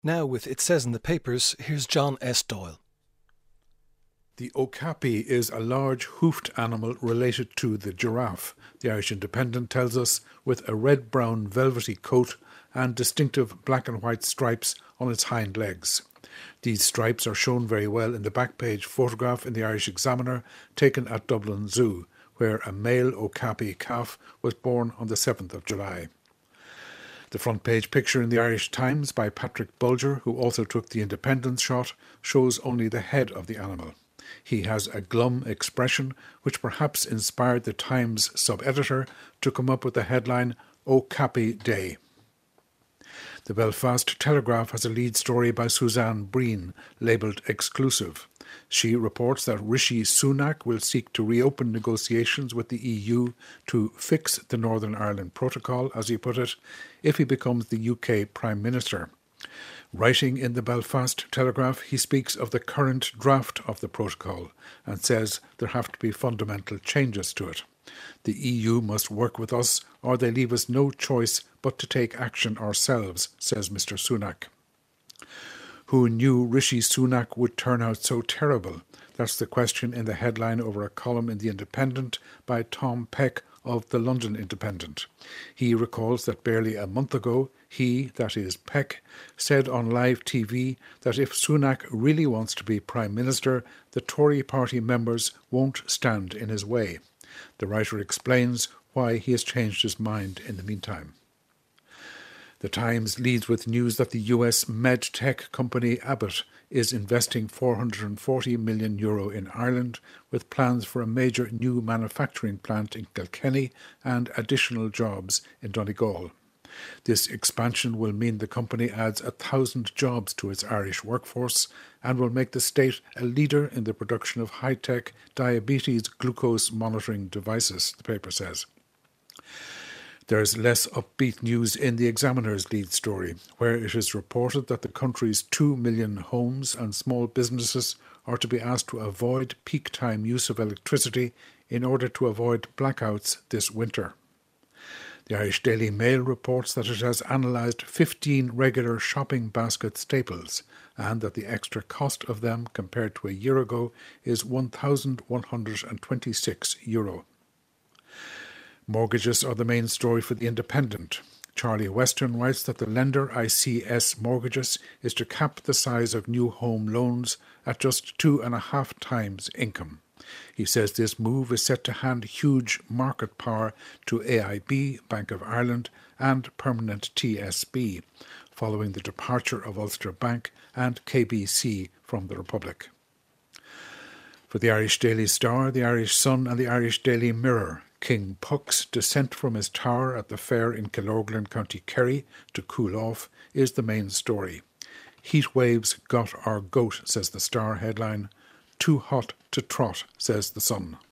Now with It Says in the Papers, here's John S. Doyle. The okapi is a large hoofed animal related to the giraffe, the Irish Independent tells us, with a red-brown velvety coat and distinctive black and white stripes on its hind legs. These stripes are shown very well in the back page photograph in the Irish Examiner taken at Dublin Zoo, where a male okapi calf was born on the 7th of July. The front page picture in the Irish Times by Patrick Bulger, who also took the Independence shot, shows only the head of the animal. He has a glum expression which perhaps inspired the Times sub-editor to come up with the headline, Okapi Day. The Belfast Telegraph has a lead story by Suzanne Breen, labelled Exclusive. She reports that Rishi Sunak will seek to reopen negotiations with the EU to fix the Northern Ireland Protocol, as he put it, if he becomes the UK Prime Minister. Writing in the Belfast Telegraph, he speaks of the current draft of the protocol and says there have to be fundamental changes to it. The EU must work with us or they leave us no choice but to take action ourselves, says Mr Sunak. Who knew Rishi Sunak would turn out so terrible? That's the question in the headline over a column in The Independent by Tom Peck of the London Independent. He recalls that barely a month ago, he, that is Peck, said on live TV that if Sunak really wants to be Prime Minister, the Tory party members won't stand in his way. The writer explains why he has changed his mind in the meantime. The Times leads with news that the US medtech company Abbott is investing €440 million in Ireland, with plans for a major new manufacturing plant in Kilkenny and additional jobs in Donegal. This expansion will mean the company adds 1,000 jobs to its Irish workforce and will make the state a leader in the production of high-tech diabetes glucose monitoring devices, the paper says. There's less upbeat news in the Examiner's lead story, where it is reported that the country's 2 million homes and small businesses are to be asked to avoid peak time use of electricity in order to avoid blackouts this winter. The Irish Daily Mail reports that it has analysed 15 regular shopping basket staples and that the extra cost of them compared to a year ago is €1,126. Mortgages are the main story for The Independent. Charlie Weston writes that the lender ICS Mortgages is to cap the size of new home loans at just 2.5 times income. He says this move is set to hand huge market power to AIB, Bank of Ireland and Permanent TSB, following the departure of Ulster Bank and KBC from the Republic. For the Irish Daily Star, the Irish Sun and the Irish Daily Mirror, King Puck's descent from his tower at the fair in Killorglin, County Kerry, to cool off is the main story. Heat waves got our goat, says the Star headline. Too hot to trot, says the Sun.